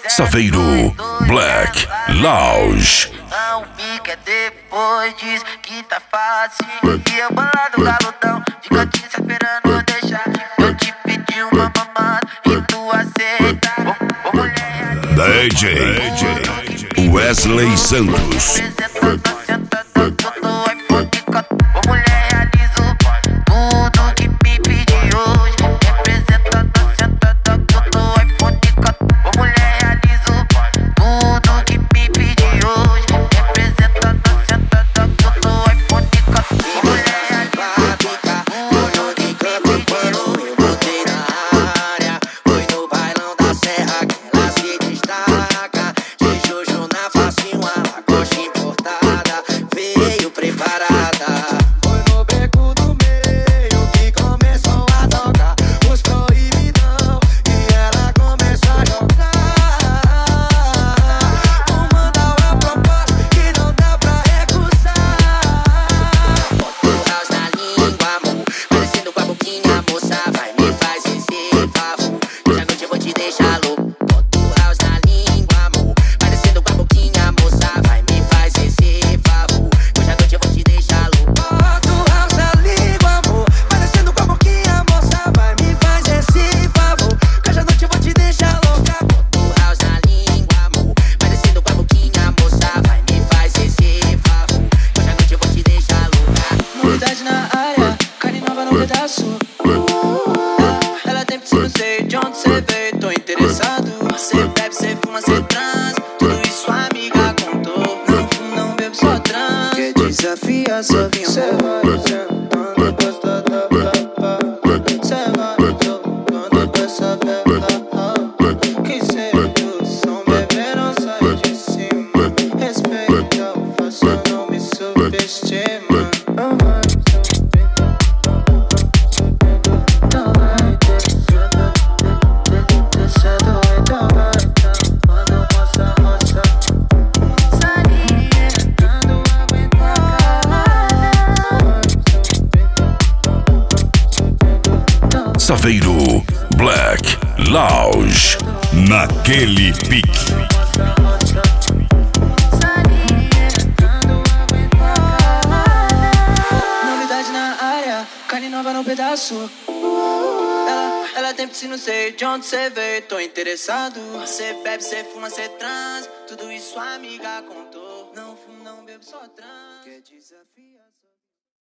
Saveiro Black Lounge. O pique é depois disso que tá fácil. E eu bolado galudão, de cantinho esperando deixar. Eu te pedi uma mamada e tu aceita. Ô mulher, DJ Wesley Santos. ô mulher, realizo tudo que me pediu hoje. Representando a sentada do iPhone 14. Ô mulher, realizo tudo que me pediu hoje. Representando a sentada do iPhone 14. Ô mulher, realizo tudo que me pediu hoje. Eu botei na área, foi no bailão da serra que ela se destaca. De Jojo na facinho, a lacoste importada, veio preparada. Foi no beco do meio que começou a tocar os proibidão e ela começou a jogar. Vou mandar uma proposta que não dá pra recusar. Bota o house na língua, amor, parecendo com a boquinha, moça, vai me faz esse favor. Hoje à noite eu vou te deixar louco. Bota o house na língua, amor, parecendo com a boquinha, moça, vai me faz esse favor. Hoje à noite eu vou te deixar louco. Bota o house na língua, amor, parecendo com a boquinha, moça, vai me faz esse favor. Hoje à noite eu vou te deixar louca. Bota o house na língua, amor, parecendo com a boquinha, moça, vai me faz esse favor. Hoje à noite eu vou te deixar louca. Novidade na área, carne nova no pedaço. Ela tem piscina, não sei de onde cê veio, tô interessado. Cê bebe, cê fuma, cê trans, tudo isso a amiga contou. Não fumo, não bebo, só trans. Quer desafiar, só vinha. Cê vai sentando, gosta da papa. Cê vai jogando com essa bela. Que sedução, bebê, não sai de cima. Respeita o faço, não me subestima. Saveiro Black Lounge. Naquele pique. Novidade na área, carne nova no pedaço. Ela tem piscina, não sei de onde cê veio, tô interessado. Cê bebe, cê fuma, cê trans, tudo isso a amiga contou. Não fumo, não bebo, só trans. Quer desafiar?